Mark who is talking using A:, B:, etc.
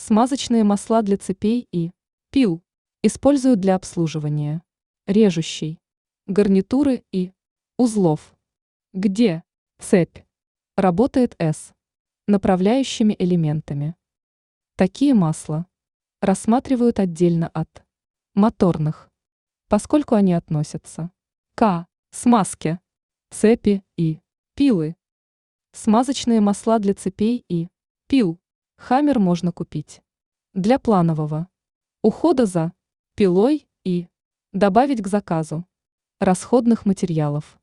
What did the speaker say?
A: Смазочные масла для цепей и пил используют для обслуживания режущей, гарнитуры и узлов. Где цепь работает с направляющими элементами. Такие масла рассматривают отдельно от моторных, поскольку они относятся к смазке цепи и пилы. Смазочные масла для цепей и пил Хаммер можно купить для планового ухода за пилой и добавить к заказу расходных материалов.